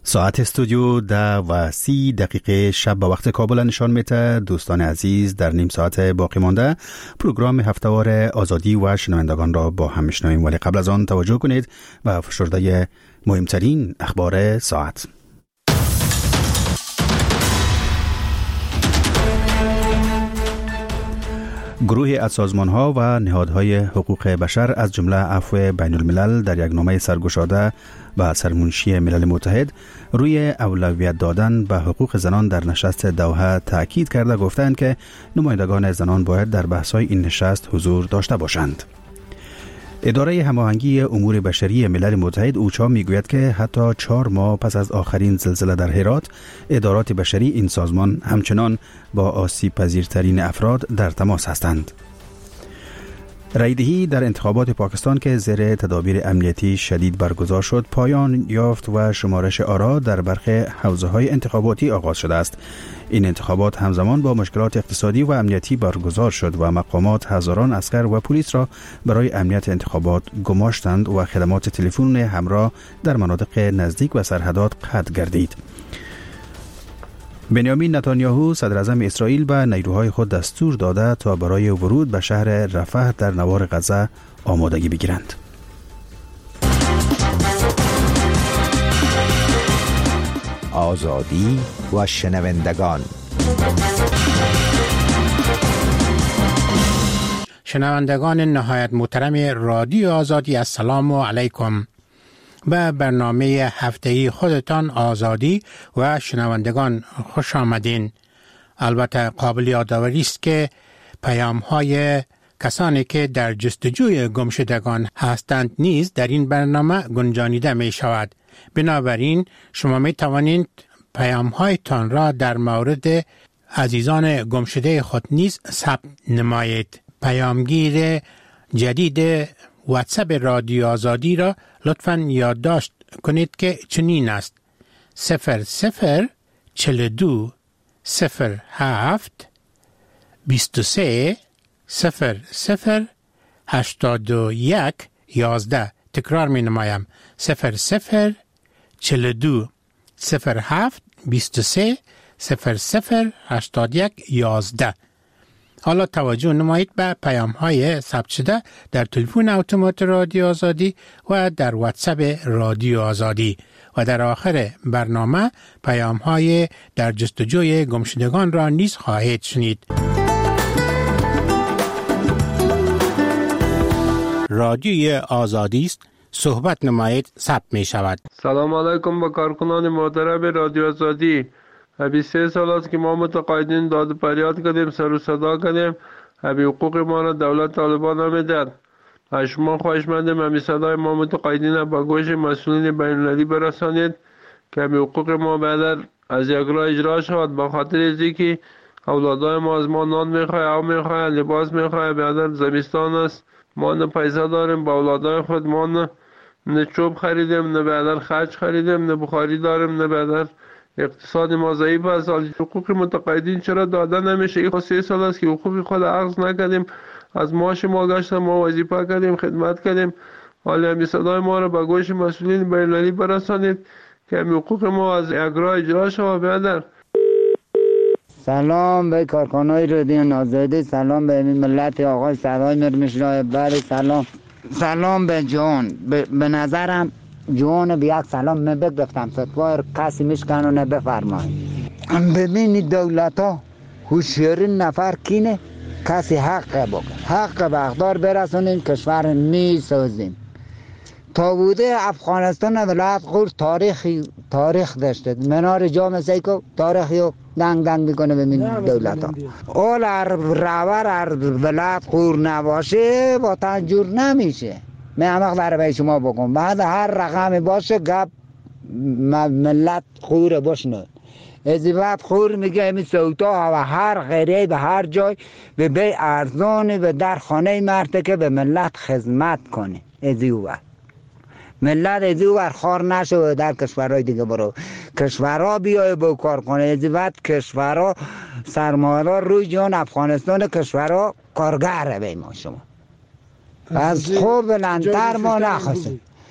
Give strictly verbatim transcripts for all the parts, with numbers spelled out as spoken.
ساعت استودیو ده و سی دقیقه شب به وقت کابل نشان میده. دوستان عزیز، در نیم ساعت باقی مانده پروگرام هفته‌وار آزادی و شنوندگان را با هم میشنویم، ولی قبل از آن توجه کنید و فشرده مهمترین اخبار ساعت. گروهی از سازمان‌ها و نهادهای حقوق بشر از جمله عفو بین الملل در یک نامه سرگشاده و سرمنشی ملل متحد روی اولویت دادن به حقوق زنان در نشست دوحه تأکید کرده گفتند که نمایندگان زنان باید در بحث‌های این نشست حضور داشته باشند. اداره هماهنگی امور بشری ملل متحد اوچا میگوید که حتی چهار ماه پس از آخرین زلزله در هرات، ادارات بشری این سازمان همچنان با آسیب پذیرترین افراد در تماس هستند. رایدهی در انتخابات پاکستان که زیر تدابیر امنیتی شدید برگزار شد پایان یافت و شمارش آرا در برخی حوزه‌های انتخاباتی آغاز شده است. این انتخابات همزمان با مشکلات اقتصادی و امنیتی برگزار شد و مقامات هزاران عسکر و پلیس را برای امنیت انتخابات گماشتند و خدمات تلفن همراه در مناطق نزدیک و سرحدات قطع گردید. بنیامین نتانیاهو صدر اعظم اسرائیل به نیروهای خود دستور داده تا برای ورود به شهر رفح در نوار غزه آمادگی بگیرند. آزادی و شنوندگان. شنوندگان نهایت محترم رادیو آزادی، السلام علیکم. به برنامه هفته‌ای خودتان آزادی و شنوندگان خوش آمدین. البته قابل یادآوری است که پیام‌های کسانی که در جستجوی گمشدگان هستند نیز در این برنامه گنجانیده می شود. بنابراین شما می توانید پیام‌هایتان را در مورد عزیزان گمشده خود نیز ثبت نمایید. پیامگیر جدید واتساپ رادیو آزادی را لطفاً یادداشت کنید که چنین است: صفر صفر چل دو صفر هفت بیست و سه صفر صفر هشتاد و یک یازده. تکرار می نمایم: صفر صفر چل دو صفر هفت بیست و سه صفر صفر هشتاد یک یازده. حالا توجه نمایید به پیام های ثبت شده در تلفن اتومات رادیو آزادی و در واتساپ رادیو آزادی و در آخر برنامه پیام های در جستجوی گمشدگان را نیز خواهید شنید. رادیوی آزادی است، صحبت نمایید، ثبت می شود. سلام علیکم با کارکنان محترم رادیو آزادی. بیست و سه سال است که ما متقاعدین داد و فریاد کردیم، سر و صدا کردیم، ابی حقوق ما را دولت طالبان نمیداد. از شما خواهش مندیم همین صدای ما متقاعدین با گوش مسئولین بین المللی برسانید که ابی حقوق ما بعد از یک راه اجرا شود. با خاطر ازی که اولادای ما از ما نان میخواه، او میخواه، لباس میخواه. بعد زمستان است، ما نه پیسه داریم با اولادای خود، ما نه نه چوب خریدیم، نه بعد خرج خریدیم، نه بخاری داریم، نه بعد اقتصاد ما ضعیف است. حقوق متقاعدین چرا داده نمیشه؟ این سه سال است که حقوق خود اخذ نکردیم، از معاش ما گشتیم، ما وظیفه کردیم، خدمت کردیم. حالا همین صدای ما را به گوش مسئولین بین المللی برسانید که همین حقوق ما از اجرا اجرا شود. برادر سلام به کارکنان رادیو آزادی، سلام به ملت آقای صدای مرمشلای بر، سلام سلام به جان. به نظرم جوان به یک سلام من بگفتم فتوار کسی میشکنه نه بفرمایید. ببینید دولت ها هوشیارین نفر کینه، کسی حق بگه، حق به اقدار برسونیم، کشور میسازیم. تا بوده افغانستان ولایت خور تاریخی تاریخ داشته، منار جام سیکو تاریخی رو دنگ دنگ میکنه به من دولت ها. اول هر روار هر ولایت خور نباشه با تنجور نمیشه. من همه در به شما بگم بعد هر رقم باشه گپ ملت خور باشنه. از وقت خور میگه همین سوتا و هر غیره به هر جای به بی ارزانی و در خانه مرده که به ملت خدمت کنه. از وقت ملت از وقت خار نشه در کشورهای دیگه برو کشورها بیای با کار کنه. از وقت کشورها سرمایه‌دار روی جان افغانستان کشورها کارگره به ما شما از خوب بلندتر ما نخواستیم.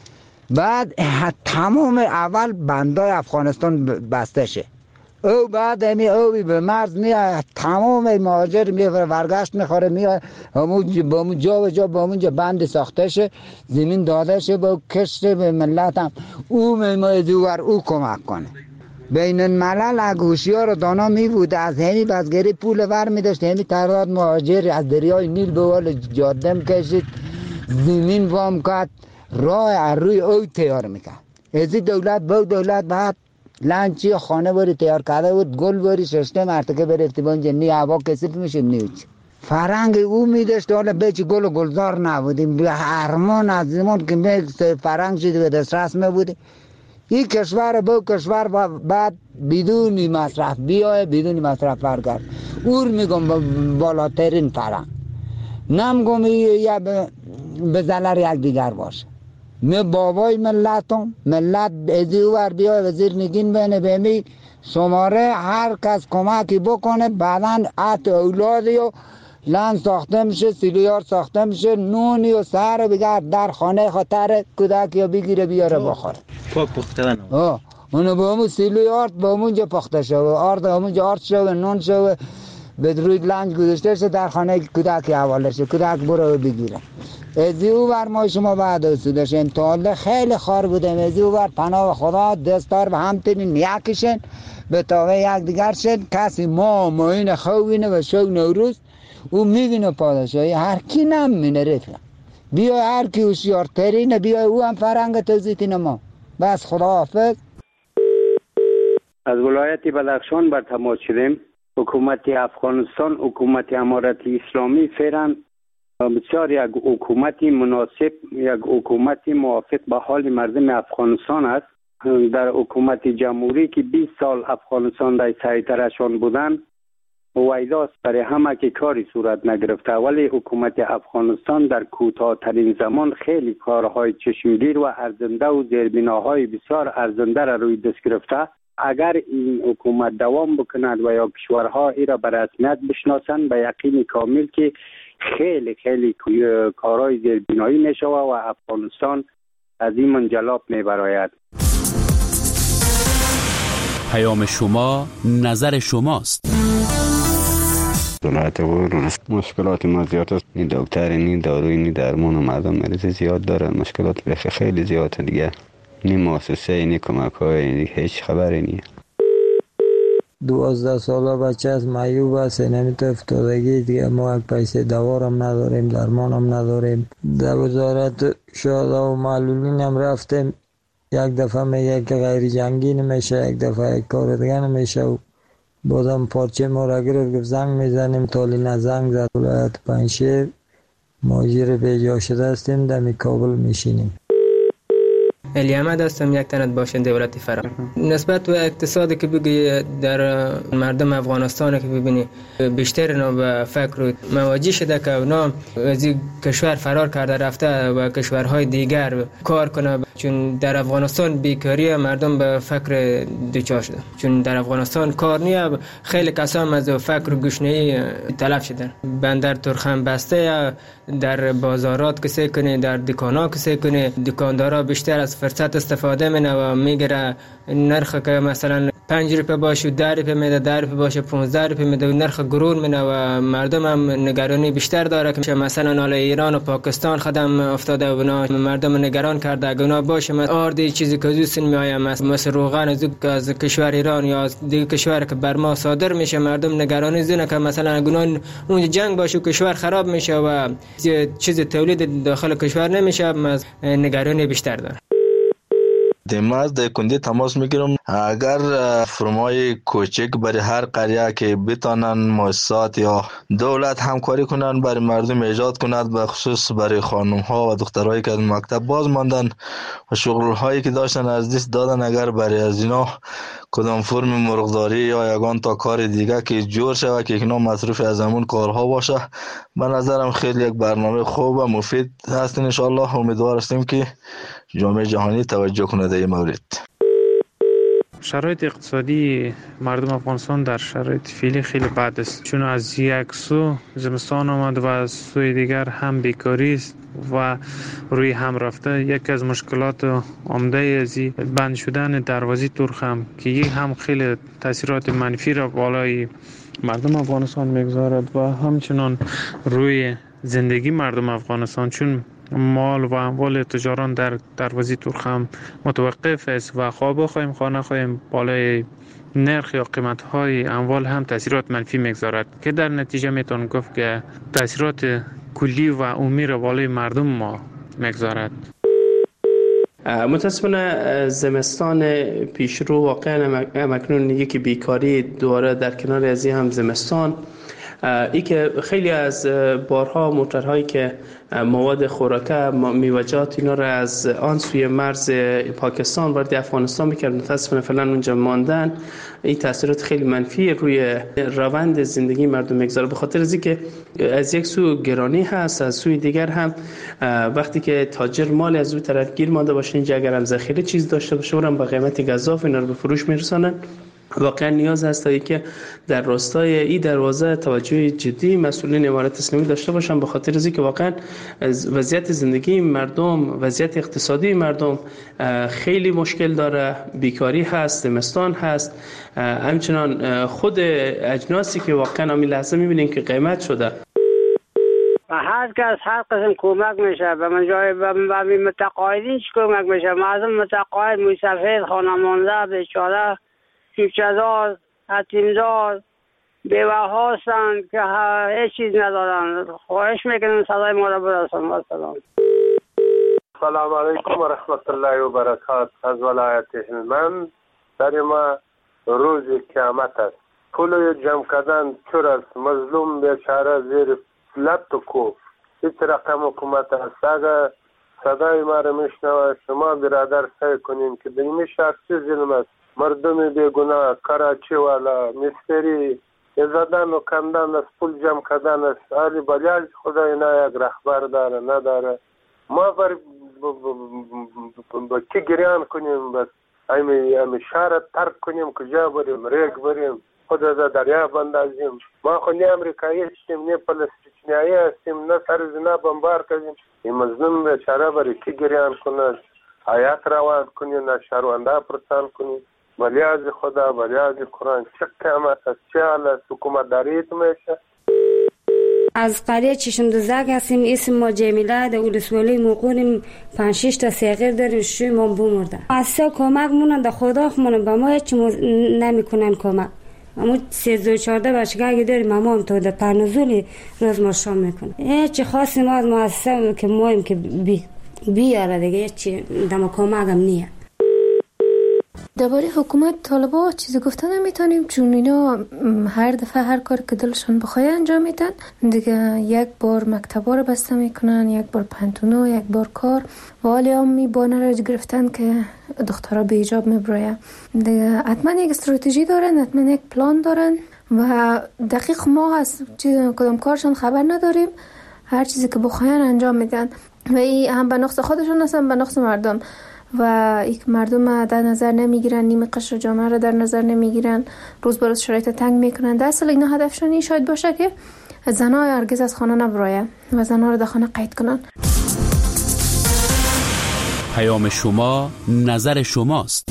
بعد تمام اول بندای افغانستان بسته شه، او بعد همی او به مرز میاد، تمام مهاجر میاد ورگشت میخوره میاد همون با همون جا و جا با همون جا بند ساخته شه، زمین داده شه با کشت به ملت هم او میمای دوار او کمک کنه. بین الملل اگوشیار دانا می بود از همی بزگری پول ور می داشت، همی تعداد مهاجر از دریای نیل به ول جاده کشید، زمین وام کرد، راه روی او تیار میکرد. از دولت با دولت بعد لانچی خانه باری تیار کرده بود، گل باری ششته مرتکه برفتی بانجا نی هوا کسیف میشه نیوچ فرنگ او میداشت. حالا بیچی گل و گلزار نبودیم، به هرمان از زمان که میگه فرنگ شدی به دسترس میبودی. این کشور با کشور بعد بدون مصرف بیای بدون مصرف برگرد. اور میگم بالاترین فرنگ نمیگم یا به ضرر یک دیگر باشه. می بابای ملتم ملت ازی ور بیای وزیر نگین بینه بیمی شماره هر کس کمکی بکنه بعدن ات اولادی و لند ساخته میشه، سیلیار ساخته میشه، نونی و سر بگر در خانه خاطر کودک یا بگیره بیاره بخوره. پاک پختن آه اونو با همون سیلیار با همونجا پخته شده، آرد همونجا آرد شده، نون شده، به روی لنج گذاشته شده در خانه کودک حواله شده، کودک برو بگیره. ازی او بر ما شما بعد اصولش امتحاله خیلی خار بودیم. ازی او بر پناه خدا دستار به هم تینین یکیشن به تاوه یک دیگر شد. کسی ما ماین خوینه و شو نوروز او میبینه پادشاهی هر کی نمینه رفیق بیای هر کی هوشیار ترینه بیای او هم فرنگ توزیتین ما. بس خدا حافظ. از ولایت بدخشان بر تماس شدیم. حکومت افغانستان حکومت امارت اسلامی فعلا بسیار یک حکومت مناسب، یک حکومت موافق به حال مردم افغانستان است. در حکومت جمهوری که بیست سال افغانستان در سیطره‌شان بودند ویداست برای همه که کاری صورت نگرفته، ولی حکومت افغانستان در کوتاه‌ترین زمان خیلی کارهای چشمگیر و ارزنده و زیربناهای بسیار ارزنده را روی دست گرفته. اگر این حکومت دوام بکند و یا کشورها ای را به رسمیت بشناسند به یقین کامل که خیلی خیلی کارهای زیربنایی می شود و افغانستان از این منجلاب می براید. پیام شما نظر شماست. ولایت غور مشکلات ما زیاد است. این دکتر این داروی این درمان و مردم مریض زیاد داره، مشکلات بخی خیلی زیاده دیگه. نی مؤسسه نی کمک های هیچ خبری نیه. دوازده ساله بچه از معیوب است، نمیتونه افتادگی دیگه. ما یک پیسه دوارم نداریم، درمانم نداریم. در وزارت شهدا و معلولین هم رفتیم، یک دفعه میگه که غیر جنگی نمیشه، یک دفعه یک کار دیگه نمیشه و بازم پارچه ما را گرفت زنگ میزنیم. تالی نه زنگ زد. ولایت پنجشیر مهاجر بیجا شده هستیم، در کابل میشینیم. علی احمد هستم، یک تنت باشنده ولایت فرا. نسبت به اقتصادی که بگی در مردم افغانستان که ببینی بیشتر اینا به فکر مواجه شده که اونا از این کشور فرار کرده رفته و کشورهای دیگر کار کنه، چون در افغانستان بیکاری مردم به فکر دوچار شده، چون در افغانستان کار نیه. خیلی کسان از فکر گشنه‌ای تلف شدن. بندر ترخم بسته، در بازارات کسی کنه، در دکانا کسی کنه، دکاندارا بیشتر از فرصت استفاده منه و میگیره نرخ که مثلا پنج روپیه باشه ده روپیه میده، ده روپیه باشه پانزده روپیه میده و نرخ گرون منه و مردم هم نگرانی بیشتر داره که مثلا حالا ایران و پاکستان خدم افتاده و بنا مردم نگران کرده اگه اونا باشه آردی چیزی که دوست میآیم مثل روغن از از کشور ایران یا از دیگه کشور که بر ما صادر میشه، مردم نگرانی زنه که مثلا اگه اون جنگ باشه و کشور خراب میشه و چیز تولید داخل کشور نمیشه، نگرانی بیشتر داره. دیماز در کندی تماس میگیرم. اگر فرمای کوچک برای هر قریه که بتانن مؤسسات یا دولت همکاری کنن برای مردم ایجاد کند، به خصوص برای خانم ها و دخترایی که از مکتب باز ماندن و شغل هایی که داشتن از دست دادن، اگر برای از اینا کدام فرم مرغداری یا یگان تا کار دیگه که جور شود که اینا مصروف از همون کارها باشه، به نظرم خیلی یک برنامه خوب و مفید هست. ان شاء الله امیدوار هستیم که جامعه جهانی توجه کنه در این مورد. شرایط اقتصادی مردم افغانستان در شرایط فعلی خیلی بد است، چون از یک سو زمستان آمد و از سوی دیگر هم بیکاری است و روی هم رفته. یک از مشکلات عمده ازی بند شدن دروازه تورخم که یک هم خیلی تاثیرات منفی را بالای مردم افغانستان میگذارد و همچنان روی زندگی مردم افغانستان، چون مال و اموال تجاران در دروازه تورخم متوقف است و خواه بخواهیم خواه نخواهیم بالای نرخ یا قیمت های اموال هم تاثیرات منفی میگذارد که در نتیجه میتون گفت که تاثیرات کلی و عمومی را بالای مردم ما میگذارد. متاسفانه زمستان پیشرو واقعا مکنون یکی بیکاری دوباره در کنار از هم زمستان، ای که خیلی از بارها موترهایی که مواد خوراکه میوجات اینا را از آن سوی مرز پاکستان وارد افغانستان میکرد، متاسفانه فعلا اونجا ماندن. این تاثیرات خیلی منفی روی روند زندگی مردم میگذاره، به خاطر از اینکه از یک سو گرانی هست، از سوی دیگر هم وقتی که تاجر مال از اون طرف گیر مانده باشه، اینجا اگر هم ذخیره چیز داشته باشه اونم با قیمت گزاف اینا رو به فروش میرسونن. واقعا نیاز هست که در راستای این دروازه توجه جدی مسئولین امارت اسلامی داشته باشن، به خاطر اینکه واقعا وضعیت زندگی مردم، وضعیت اقتصادی مردم خیلی مشکل داره، بیکاری هست، زمستان هست، همچنان خود اجناسی که واقعا همین لحظه میبینیم که قیمت شده. و هر کس هر قسم کمک میشه به من جای به متقاعدین چی کمک میشه؟ مردم متقاعد مسافر خانمانده بیچاره کیفچه‌دار یتیمدار بیوه هستند که هیچ چیز ندارند. خواهش میکنم صدای ما را برسان. سلام سلام علیکم و رحمت الله و برکات. از ولایت هلمند در ما روز قیامت است. پول جمع کردن چور است، مظلوم بیچاره زیر لب تو کو. هیچ رقم حکومت است. اگر صدای ما را میشنوه شما برادر سعی کنین که در این شهر چه ظلم است. مردم بیگناه، کراچی والا، مستری زدن و کندن است، پول جمع کردن است. علی بلیاج خدا اینا یک رهبر داره نداره. ما بر با کی گریان کنیم؟ بس امی امی شهر ترک کنیم، کجا بریم؟ ریگ بریم، خود از دریا بندازیم. ما خو نه امریکایی هستیم نه فلسطینیایی هستیم، نه سر زنا بمبار کنیم. این مظلوم بیچاره برای کی گریان کنه؟ آیات روان کنیم، نه شهرونده پرسان کنیم. ولیاز خدا، ولیاز قرآن، چه قیامت است، چه حال است، حکومت داریت میشه. از قریه چشم دوزک هستیم، اسم ما جمیله، در اولسوالی موقعیم پنج شش تا سیغیر داریم، شوی ما بمرده. از سه کمک مونن در خدا خمونن، با ما هیچ نمی کنن کمک. اما سیزده و چارده بچگاهی داریم، اما هم تا در پرنزولی روز ما شام میکنه. هیچی خاصی ما از مؤسسه که مایم که بی بیاره دیگه، هیچی دم کمک هم نیه. درباره حکومت طالبا چیزی گفتن نمیتونیم، چون اینا هر دفعه هر کار که دلشون بخواد انجام میدن دیگه. یک بار مکتبا رو بسته میکنن، یک بار پنتونو، یک بار کار و حالی هم می بانه رو گرفتن که دخترها به حجاب میبراید دیگه. حتما یک استراتژی دارن، حتما یک پلان دارن و دقیق ما از کدام کارشون خبر نداریم. هر چیزی که بخواین انجام میدن و این هم به نقص خودشون هستن، به نقص مردم. و یک مردم در نظر نمیگیرن، نیمه قشر جامعه را در نظر نمیگیرن، روز به روز شرایط تنگ میکنن. در اصل اینا هدفشون این شاید باشه که زنها هرگز از خانه نبراین و زنها رو در خانه قید کنن. پیام شما نظر شماست.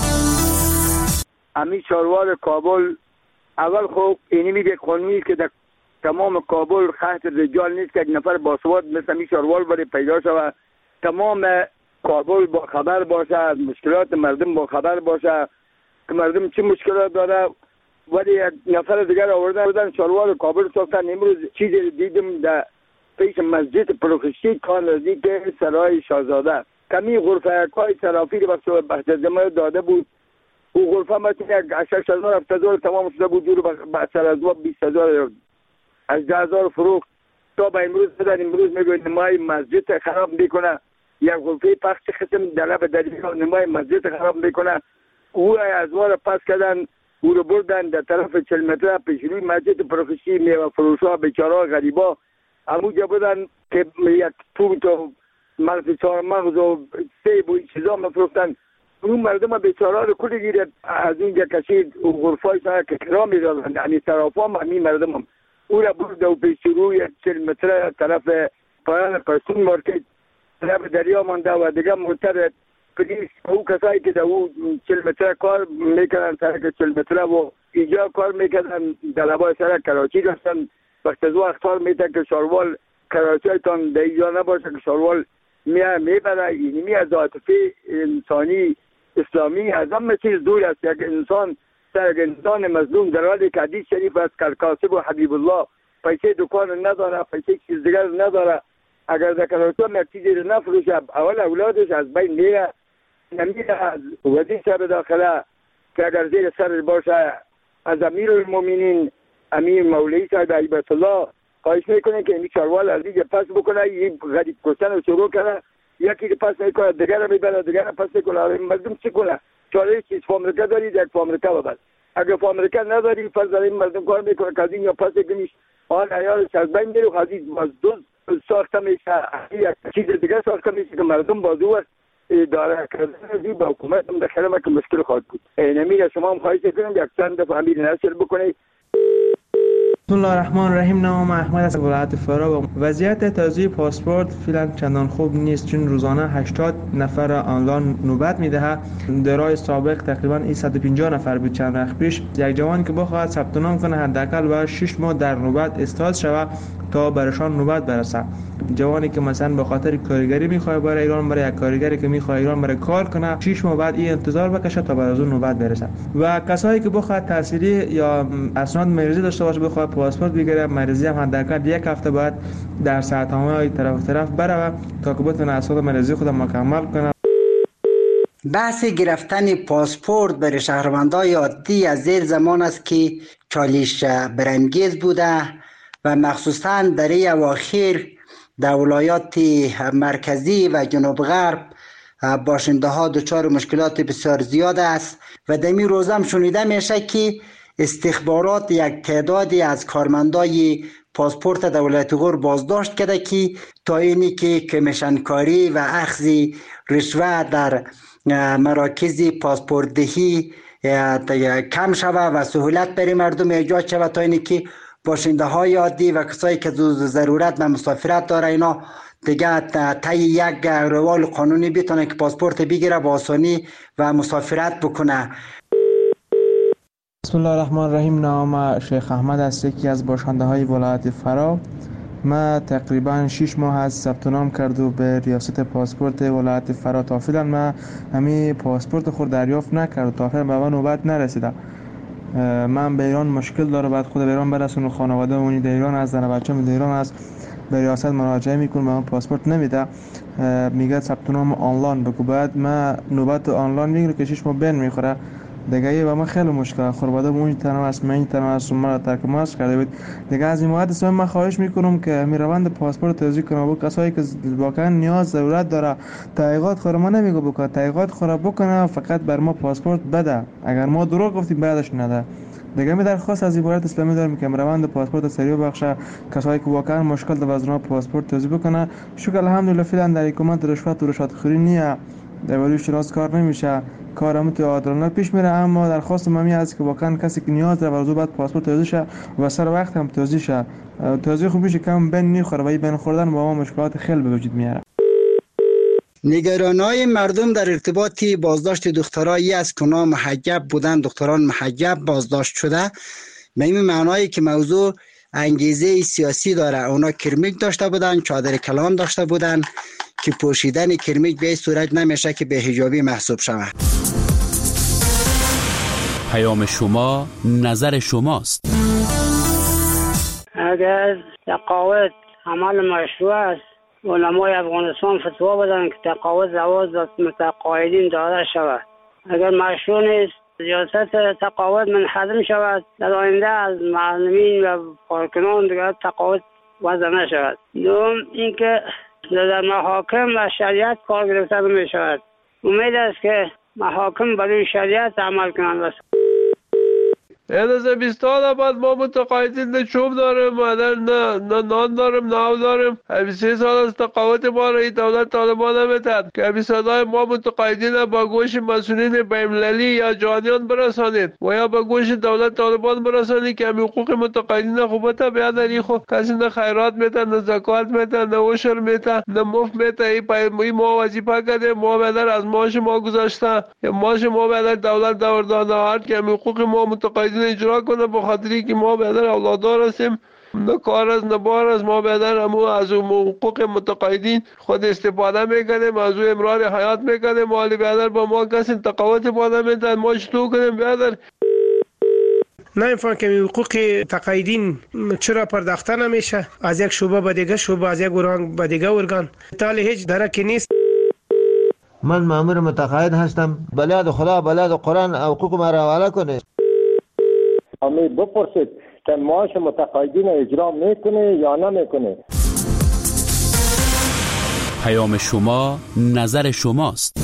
امی چاروار کابل اول خوب اینی میگه قانونی که در تمام کابل خط رجال نیست که یک نفر باسواد مثل امی چاروار برای پیدا شود. تمام کابل با خبر باشه، از مشکلات مردم با خبر باشه که مردم چه مشکلات داره. ولی یک نفر دیگر آوردن بودن چاروار کابل ساختن. امروز چیزی دیدم در پیش مسجد پروخشتی کان نزدیک سرای شاهزاده کمی غرفه های صرافی که بخش بحجزمه داده بود. او غرفه مثل یک شش هزار هفت هزار تمام شده بود، جور بخشر از وقت بیست هزار از ده هزار فروخت تا به امروز بدن. امروز میگوید نمای مسجد خراب میکنه، یک غرفه پخش قسم دلب دریگاه نمای مسجد خراب میکنه. او از وار پس کردن، او رو بردن در طرف چل متر پیش روی مسجد پروفشی میوه فروشا بیچارا غریبا همونجا بودن که یک توت و مغز چهار مغز و سیب و چیزا مفروختن. اون مردم بیچاره رو کلی گیره از اینجا کشید و غرفای سر که کرا میدادن، یعنی طرفا هم همین مردم هم او را برد و پیش روی چل متر طرف پایان پرسون مارکت طرف دریا مانده و دیگه مرتر پلیس او کسایی که در او چل متر کار میکنن سرک چل متر و اینجا کار میکنن در لبای سرک کراچی داشتن وقت از او اختار میتن که شاروال کراچی هایتان در اینجا نباشه که شاروال میه میبره. اینی می از عاطفه انسانی اسلامی از همه چیز دور است. یک انسان سر یک انسان مظلوم در حالی که حدیث شریف است که کاسب و حبیب الله پیسه دکان نداره، پیسه چیز دیگر نداره، اگر در کراچی هم یک چیزی رو نفروشه اول اولادش از بین میره، نمیره. از وزیر به داخله که اگر زیر سر باشه از امیر المومنین امیر مولوی صاحب هیبت الله خواهش میکنه که این چاروال از دیگه پس بکنه، یه غریب کشتن رو شروع کنه، یکی پس میکنه دیگر رو میبره دیگر رو پس میکنه. مردم چی کنه؟ چاره چیز فامریکا دارید یک فامریکا ببر، اگر فامریکا نداری پس در این مردم کار میکنه که از این یا پس کنیش آن عیارش از بین میره و حدید باز دوز ساخته میشه، یک چیز دیگر ساخته میشه که مردم بازو است اداره کردن با حکومت هم داخل ما که مشکل خواهد بود. اینمی شما هم خواهش کنم یک چند دفعه امیر نشر بکنید. بسم الله الرحمن الرحیم. نام احمد از ولایت فرا. وضعیت توزیع پاسپورت فعلا چندان خوب نیست، چون روزانه هشتاد نفر آنلاین نوبت میدهد. درای سابق تقریبا صد و پنجاه نفر بود چند وقت پیش. یک جوان که بخواهد ثبت نام کنه حداقل باید شش ماه در نوبت استاد شود تا برشان نوبت برسه. جوانی که مثلا به خاطر کارگری میخواد برای ایران، برای یک کارگری که میخواد ایران برای کار کنه شش ماه بعد این انتظار بکشه تا بر از اون نوبت برسه. و کسایی که بخواد تحصیلی یا اسناد مریضی داشته باشه بخواد پاسپورت بگیره، مریضی هم حداقل یک هفته بعد در ساعت‌های طرف طرف بره تا که بتونه اسناد مریضی خود مکمل کنه. بحث گرفتن پاسپورت برای شهروندان عادی از زیر زمان است که چالش برانگیز بوده و مخصوصا در این اواخر در ولایات مرکزی و جنوب غرب باشنده ها دچار مشکلات بسیار زیاد است و در این روز هم شنیده میشه که استخبارات یک تعدادی از کارمندای پاسپورت دولت غور بازداشت کرده که تا اینی که کمیشن کاری و اخذ رشوه در مراکز پاسپورت دهی کم شود و سهولت برای مردم ایجاد شود تا اینی که باشنده های عادی و کسایی که ضرورت و مسافرت داره اینا دیگه طی یک روال قانونی بتونه که پاسپورت بگیره با آسانی و مسافرت بکنه. بسم الله الرحمن الرحیم. نام شیخ احمد است، یکی از باشنده های ولایت فرا. ما تقریبا شش ماه از ثبت نام کرد و به ریاست پاسپورت ولایت فرا تا فعلا ما همین پاسپورت خود دریافت نکرد تا فعلا به من نوبت نرسیده. من به ایران مشکل داره، بعد خود به ایران برسونم، خانواده اونی در ایران است، زن بچه‌م در ایران است، به ریاست مراجعه میکنم به من پاسپورت نمیده، میگه ثبت نام آنلاین بگو. بعد من نوبت آنلاین میگیره که شش ماه بین میخوره دیگه. یه و من خیلی مشکل خانواده اونی تنها است، من تنها است، مرا ترک ماست کرده بود دیگه. از این مواد اسم من خواهش میکنم که می روند پاسپورت توزیع کنه با کسایی که واقعا نیاز ضرورت داره. تحقیقات خود ما نمیگه بکنه، تحقیقات خود بکنه، فقط بر ما پاسپورت بده، اگر ما دروغ گفتیم بعدش نده دیگه. می درخواست از عبارت اسلامی دارم که روند پاسپورت سریع بخشه، کسایی که واقعا مشکل داره از اونها پاسپورت توزیع بکنه. شکر الحمدلله فعلا در حکومت رشوت و رشوت خوری نیه، در ولی شناس کار نمیشه، کارم تو عادلانه پیش میره. اما درخواست ممی است که واقعا کسی که نیاز داره ورزو بعد پاسپورت توزیع شه و سر وقت هم توزیع شه. توزیع خوب میشه کم بین میخوره و این بین خوردن با ما مشکلات خیلی به وجود میاره. نگرانای مردم در ارتباط بازداشت دخترایی است که اونا محجب بودن، دختران محجب بازداشت شده، به این معنایی که موضوع انگیزه سیاسی داره. اونا کرمیک داشته بودن، چادر کلان داشته بودن که پوشیدن کرمیک به این صورت نمیشه که به حجابی محسوب شود. پیام شما نظر شماست. اگر تقاعد عمل مشروع است، علمای افغانستان فتوا بدن که تقاعد زواج متقاعدین داده شود. اگر مشروع نیست، ریاست تقاعد منحدم شود، در آینده از معلمین و کارکنان دیگر تقاعد وضع نشود. دوم اینکه در محاکم و شریعت کار گرفته می شود. امید است که محاکم برای شریعت عمل کنند. این از بیستان بعد ما متقاعدین نه چوب دارم نه نه نان دارم نه آب دارم. بیست و سه سال از تقاعد ما را دولت طالبان نمیداد که به صدای ما متقاعدین با گوش مسئولین بین‌المللی یا جهانیان برسانید و یا با گوش دولت طالبان برسانید که حقوق متقاعدین خوبت بیادری خو کسی نه خیرات میده نه زکات میده نه عشر میده نه مفت میده. این ما وظیفه کرده ما بدر از معاش ما گذاشته معاش ما بدر دولت دوردانه هست که حقوق ما متقاعدین اجرا کنه به خاطری که ما بدر اولادار هستیم نه کار از نه بار از ما بدر همو از حقوق متقاعدین خود استفاده میکنیم از او امرار حیات میکنیم مالی بدر با ما کسی تقاوت باده میدن ما چطور کنیم بدر نمیفهم که حقوق تقاعدین چرا پرداخته نمیشه از یک شعبه به دیگه شعبه از یک ارگان به دیگه ارگان تالی هیچ درکی نیست. من مامور متقاعد هستم بلاد خدا بلاد قرآن حقوق ما را حواله کنه. امید بپرسید که معاش متقاعدین اجرا میکنه یا نمیکنه. پیام شما نظر شماست.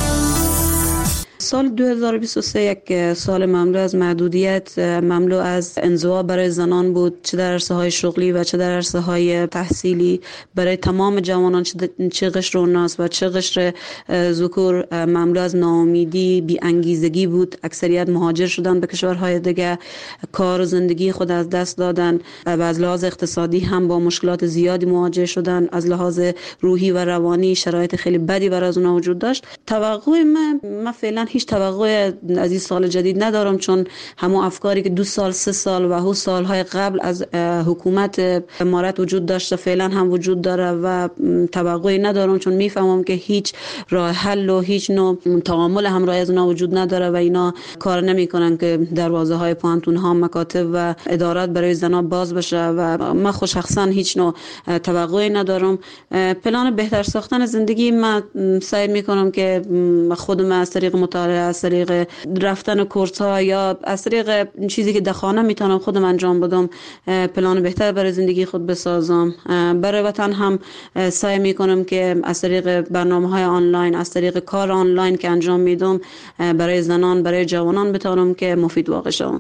سال دو هزار و بیست و سه یک سال مملو از محدودیت، مملو از انزوا برای زنان بود، چه در عرصه های شغلی و چه در عرصه های تحصیلی. برای تمام جوانان چه قشر اوناس و چه قشر ذکور مملو از ناامیدی، بی انگیزگی بود. اکثریت مهاجر شدن به کشورهای دیگه، کار و زندگی خود از دست دادن و از لحاظ اقتصادی هم با مشکلات زیادی مواجه شدن. از لحاظ روحی و روانی شرایط خیلی بدی برای از اونها وجود داشت. توقع من من فعلا هیچ توقع از این سال جدید ندارم، چون همون افکاری که دو سال سه سال و هو سالهای قبل از حکومت امارت وجود داشته فعلا هم وجود داره و توقعی ندارم، چون میفهمم که هیچ راه حل و هیچ نوع تعامل همراه از اونها وجود نداره و اینا کار نمیکنن که دروازه های پانتون ها، مکاتب و ادارات برای زنا باز بشه و من خود شخصا هیچ نوع توقعی ندارم. پلان بهتر ساختن زندگی من سعی میکنم که خودم از طریق مطالعه، از طریق رفتن کورس ها یا از طریق چیزی که در خانه میتونم خودم انجام بدم پلان بهتر برای زندگی خود بسازم. برای وطن هم سعی میکنم که از طریق برنامه های آنلاین، از طریق کار آنلاین که انجام میدم برای زنان، برای جوانان بتونم که مفید واقع شوم.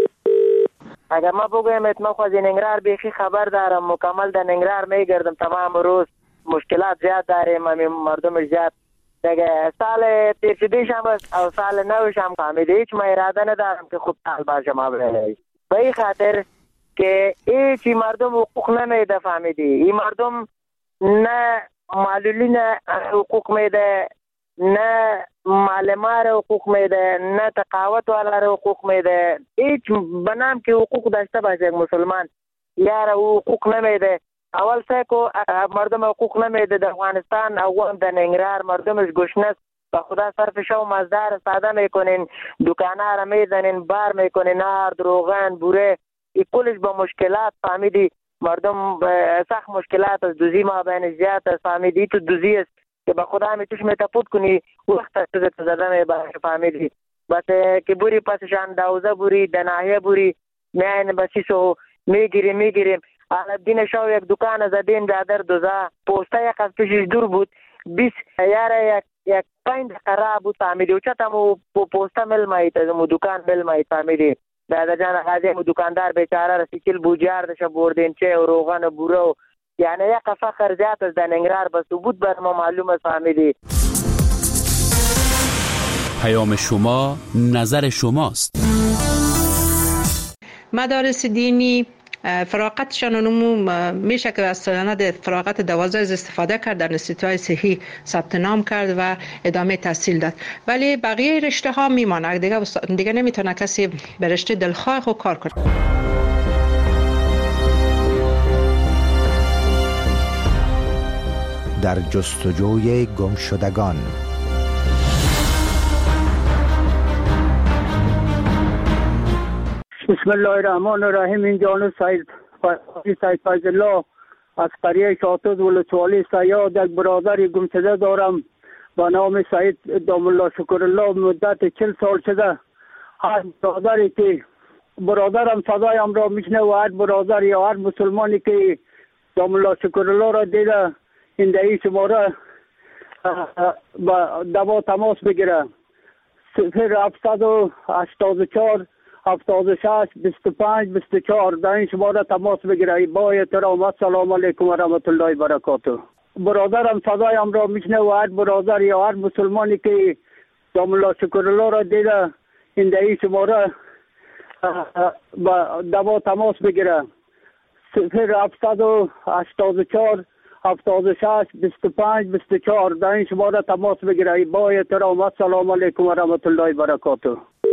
اگر ما بگویم اتما خواهد ننگرار بیخی خبر دارم، مکمل در ننگرار میگردم تمام روز، مشکلات زیاد داریم، مردم زیاد دیگه. سال پیشیدیش هم او سال نوش هم فهمیده هیچ ما اراده ندارم که خوب سال باشه ما بله به این خاطر که هیچی مردم حقوق نمیده. فهمیدی این مردم نه معلولین حقوق میده، نه معلمان حقوق میده، نه تقاوت والا حقوق میده. هیچ بنام که حقوق داشته باشه یک مسلمان یار حقوق نمیده. اول سه مردم حقوق نمیده در افغانستان، اول در ننگرهار مردمش گشنه است. با خدا صرف شو مزدار ساده میکنین، دکانه را میزنین، بار میکنین، نار، روغن، بوره، این کلش با مشکلات. فهمیدی مردم سخت مشکلات از دوزی ما بین زیاد است. فهمیدی تو دوزی است که با خدا همی توش میتپود کنی وقت از زده میباشه. فهمیدی بس که بوری پسشان دوزه بوری دناهیه بوری میاین بسی سو میگیریم میگیریم الدین شو یک دکان زدیم در دوزه پوسته یک از پیشش دور بود بیس یاره یک یک پنج قرار بود. فهمیدی و چطمو پوسته مل مایید از مو دکان مل مایید. فهمیدی دادا جان خازی مو دکاندار بیچاره رسی چل بوجار دشه بردین چه و روغن و بورو، یعنی یک فخر زیاد از دنگرار بس بود بر ما معلوم است. فهمیدی پیام شما نظر شماست. مدارس دینی فراغتشان نمو میشه که از سند فراغت دوازده استفاده کرد، در انستیتوهای صحی ثبت نام کرد و ادامه تحصیل داد، ولی بقیه رشته ها میمانه دیگه دیگه نمیتونه کسی به رشته دلخواه خود کار کنه. در جستجوی گمشدگان. بسم الله الرحمن الرحیم. این جانو سید سید فیض الله از قریه شاطوز ولسوالی سیاد یک برادر گمشده دارم با نام سید دام الله شکر الله. مدت چل سال شده هر برادری که برادرم صدایم را میشنه و هر برادر یا هر مسلمانی که دام الله شکر الله را دیده این دهی شماره با دوا تماس بگیره. صفر هفتصد و هشتاد و چهار هفتاد و شش بیست و پنج بیست و چهار در این شماره تماس بگیرید. با احترام السلام علیکم و رحمت الله و برکاته. برادرم صدایم را میشنه و هر برادر یا هر مسلمانی که دام الله شکرالله را دیده این در این شماره با دوا تماس بگیره. صفر هفتصد و هشتاد و چهار هفتاد و شش بیست و پنج بیست و چهار در این شماره تماس بگیرید. با احترام السلام علیکم و رحمت الله و برکاته.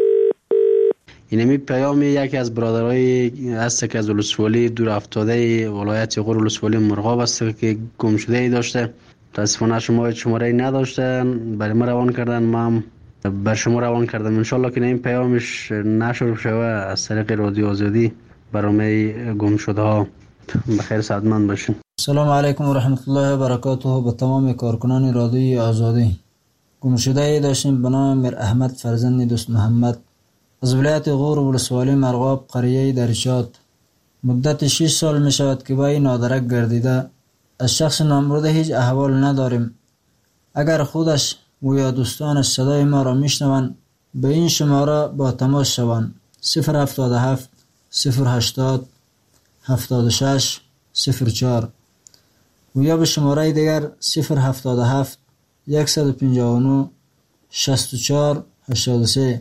اینمی پیام یکی از برادرای است که از ولسوالی دور افتاده ولایت غور ولسوالی مرغاب است که گم شده ای داشته. متاسفانه شما شماره ای نداشتن، برای ما روان کردن، ما هم بر شما روان کردم. انشالله که این پیامش نشر شوه از طریق رادیو آزادی برای گم شده ها. بخیر سعادتمند باشین. سلام علیکم و رحمت الله و برکاته. به تمام کارکنان رادیوی آزادی. گم شده ای داشتیم به نام میر احمد فرزند دوست محمد از ولایت غور ولسوالی مرغاب قریه درشات. مدت شش سال می شود که با این نادرک گردیده. از شخص نامبرده هیچ احوال نداریم. اگر خودش و یا دوستانش صدای ما را می شنوند به این شماره با تماس شوند. صفر هفتاد و هفت صفر هشتاد هفتاد و شش صفر چهار و یا به شماره دیگر صفر هفتاد و هفت صد و پنجاه و نه شصت و چهار هشتاد و سه.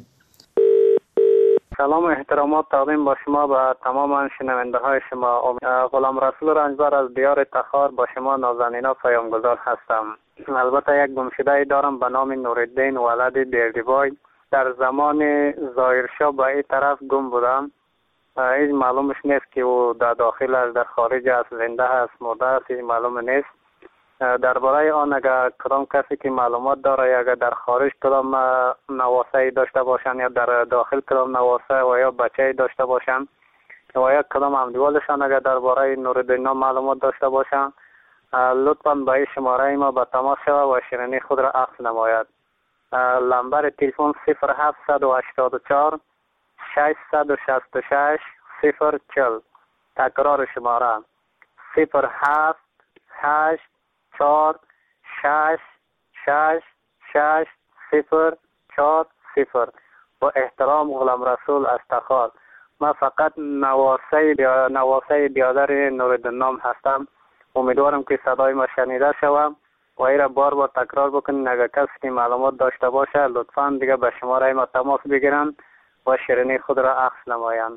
سلام و احترامات تقدیم با شما به تمام شنونده های شما. غلام رسول رنجبر از دیار تخار با شما نازنینا پیامگذار هستم. البته یک گمشده دارم به نام نورالدین ولد بیردیبای. در زمان ظاهرشاه به این طرف گم بودم. هیچ معلومش نیست که او در داخل است، در خارج است، زنده است، مرده است، هیچ معلوم نیست. درباره آن اگر کدام کسی که معلومات داره یا اگر در خارج کدام نواسه داشته باشن یا در داخل کدام نواسه و یا بچه داشته باشن و یا کدام همدیوالشان اگر درباره نورالدین معلومات داشته باشن لطفاً به این شماره ما به تماس شود و شیرینی خود را عکس نماید. لمبر تلفن صفر هفتصد و هشتاد و چهار ششصد و شصت و شش صفر چهل. تکرار شماره صفر هفت هشت چهار شش شش شش صفر چهار صفر. با احترام غلام رسول از تخار. من فقط نواسه بیا... نواسه بیادر نورالدین نام هستم. امیدوارم که صدای ما شنیده شوم و این را بار بار تکرار بکنین. اگر کسی که معلومات داشته باشه لطفاً دیگه به شماره ما تماس بگیرن و شیرینی خود را عکس نمایند.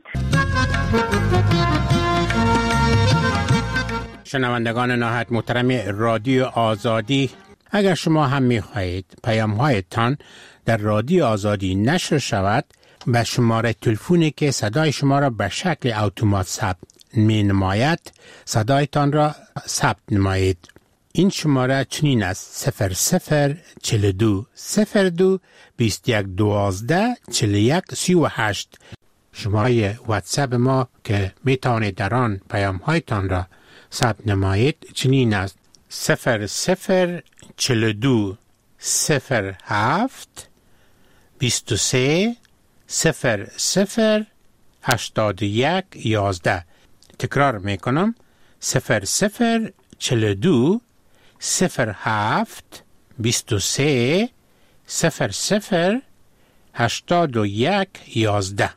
شنوندگان نهایت محترم رادیو آزادی، اگر شما هم می خواهید پیام هایتان در رادیو آزادی نشر شود به شماره تلفنی که صدای شما را به شکل اتومات ثبت می نماید صدایتان را ثبت نمایید. این شماره چنین است: صفر صفر چهل و دو صفر دو بیست و یک دوازده چهل و یک سی و هشت. شماره واتساپ ما که می توانید در آن پیام هایتان را ثبت نمایید چنین است: صفر صفر چهل و دو صفر هفت بیست و سه صفر صفر هشتاد و یک یازده. تکرار می کنم: صفر صفر چهل و دو صفر هفت بیست و سه صفر صفر هشتاد و یک یازده.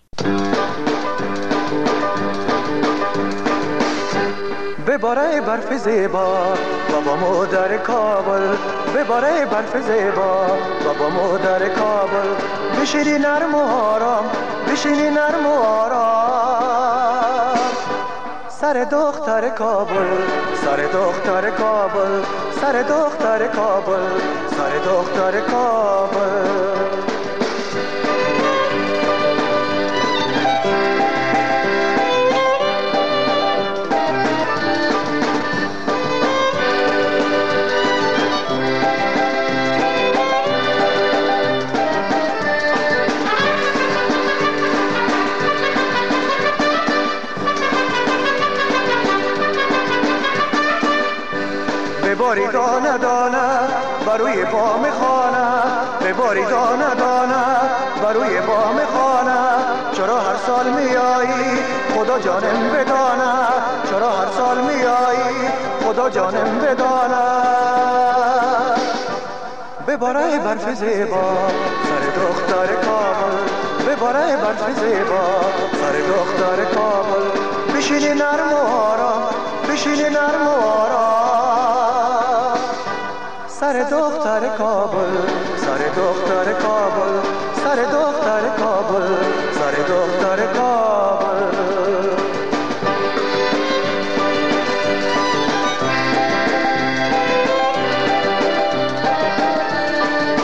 بباره برف زیبا بابا مادر کابل، بباره برف زیبا بابا مادر کابل، بشینی نرم و آرام، بشینی نرم و آرام. سر دختر کابل، سر دختر کابل، سر دختر کابل، سر دختر کابل. بباری دانه دانه بروی بام خانه، بباری دانه دانه بروی بام خانه. چرا هر سال میایی خدا جانم بدانه، چرا هر سال میایی خدا جانم بدانه. بباره برف زیبا سر دختر کابل، بباره برف زیبا سر دختر کابل بشینی نرم و آرام بشینی نرم و آرام سر دختر کابل سر دختر کابل سر دختر